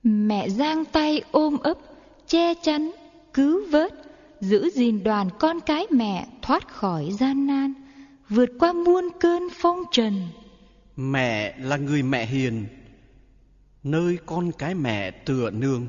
Mẹ giang tay ôm ấp, che chắn, cứu vớt, giữ gìn đoàn con cái mẹ thoát khỏi gian nan, vượt qua muôn cơn phong trần. Mẹ là người mẹ hiền, nơi con cái mẹ tựa nương.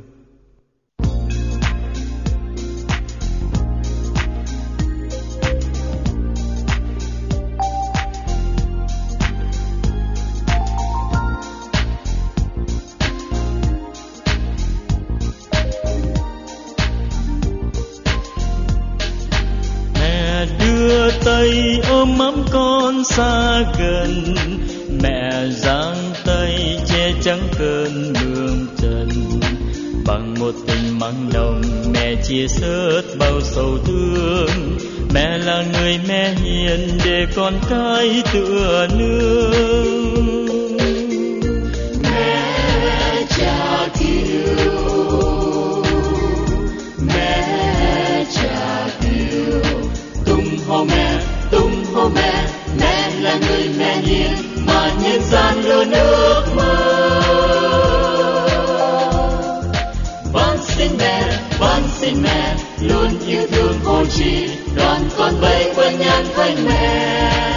Tay ôm ấm con xa gần, mẹ giang tay che chắn cơn mưa trần. Bằng một tình mặn nồng, mẹ chia sớt bao sầu thương. Mẹ là người mẹ hiền để con cái tựa nương. Mẹ cha cứu, mẹ cha cứu. Tung hô mẹ, mẹ là người mẹ hiền mà nhân gian luôn ước mơ. Van xin mẹ, luôn yêu thương vô tri, đoàn con bay quanh nhan quanh mẹ.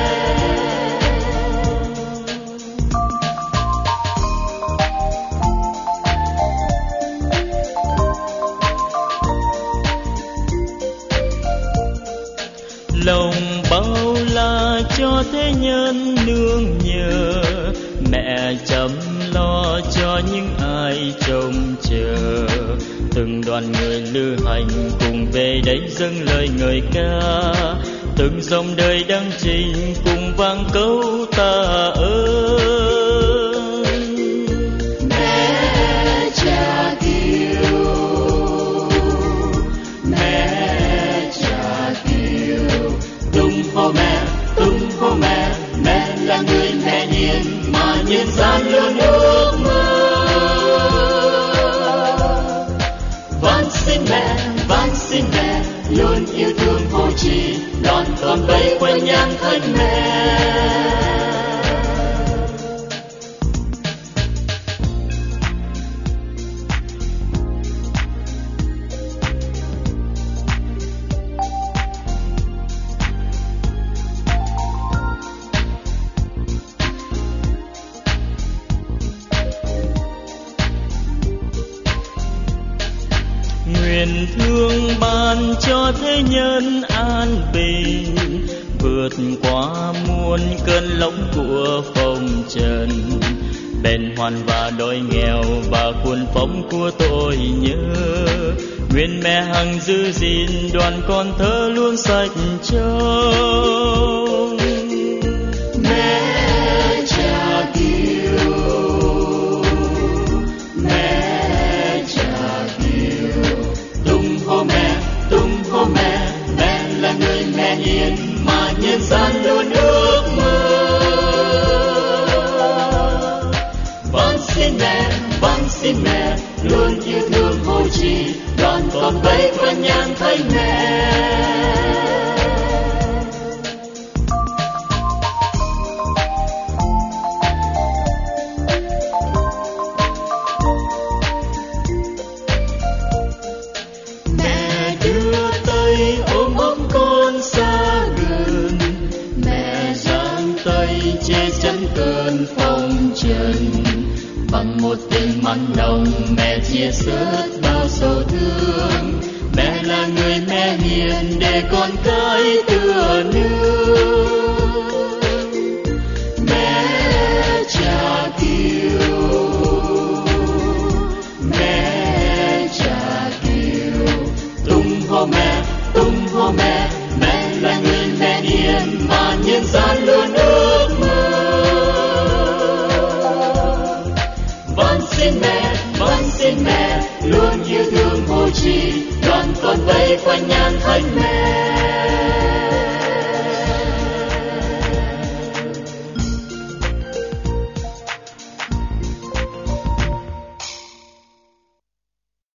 Lòng bao la cho thế nhân nương nhờ, mẹ chăm lo cho những ai trông chờ. Từng đoàn người lữ hành cùng về đây dâng lời ngợi ca, từng dòng đời đăng trình cùng vang câu tạ ơn. Mẹ cha cứu, mẹ cha cứu. Tung hô mẹ, mẹ là người mẹ hiền mà nhân gian luôn ước mơ. Van xin mẹ, luôn yêu thương vô tri, đoàn con bay quanh nhan thân mẹ. Nguyện thương ban cho thế nhân an bình, vượt qua muôn cơn lốc của phong trần. Bền hoàn và đói nghèo và cuồng phong của tôi nhớ, nguyện mẹ hằng giữ gìn đoàn con thơ luôn sạch trong. Mẹ cha cứu, mẹ cha cứu. Tung hô mẹ, mẹ là người mẹ hiền mà nhân gian luôn ước mơ. Van xin mẹ, luôn yêu thương vô tri, đoàn con bay quanh nhan thanh mẹ. Cơn phong trần bằng một tình mặn nồng, mẹ chia sớt bao sầu thương. Mẹ là người mẹ hiền để con cái tựa nương. Mẹ cha cứu, mẹ cha cứu. Tung hô mẹ, mẹ là người mẹ hiền mà nhân gian luôn ước mơ. Van xin mẹ, luôn yêu thương vô tri, đoàn con bay quanh nhan thanh mẹ.